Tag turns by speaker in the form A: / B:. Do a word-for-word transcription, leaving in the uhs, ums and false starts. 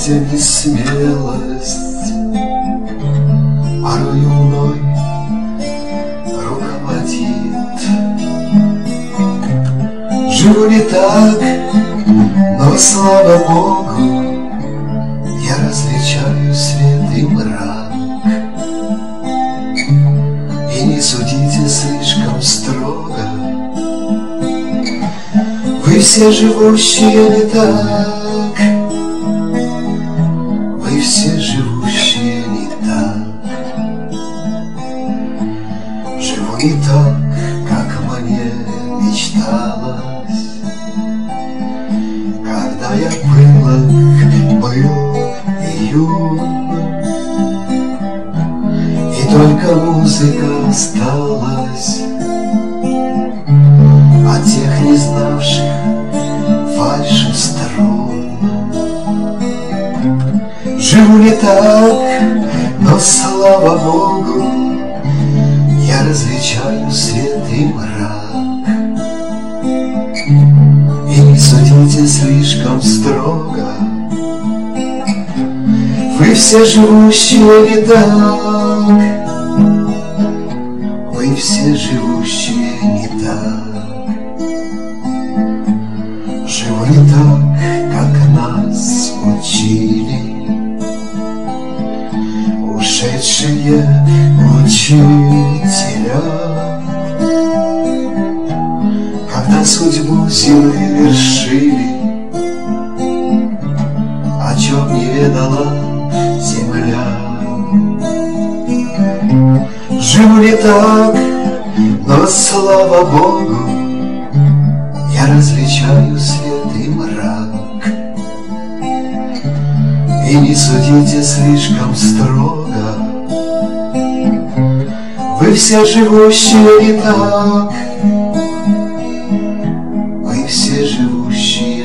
A: кажущаяся несмелость порою мной руководит. Живу не так, но, слава Богу, я различаю свет и мрак. И не судите слишком строго, вы все живущие не так, вы все живущие не так. Живу не так, как мне мечталось, когда я пылок был и юн, и только музыка осталась от тех не знавших фальши струн. Живу не так, но, слава Богу, я различаю свет и мрак. И не судите слишком строго, вы все живущие не так, вы все живущие не так. Живу не так, как нас учили ушедшие учителя, когда судьбу земли вершили, о чем не ведала земля. Живу не так, но, слава Богу, я различаю свет и мрак. И не судите слишком строго, вы все живущие не так, вы все живущие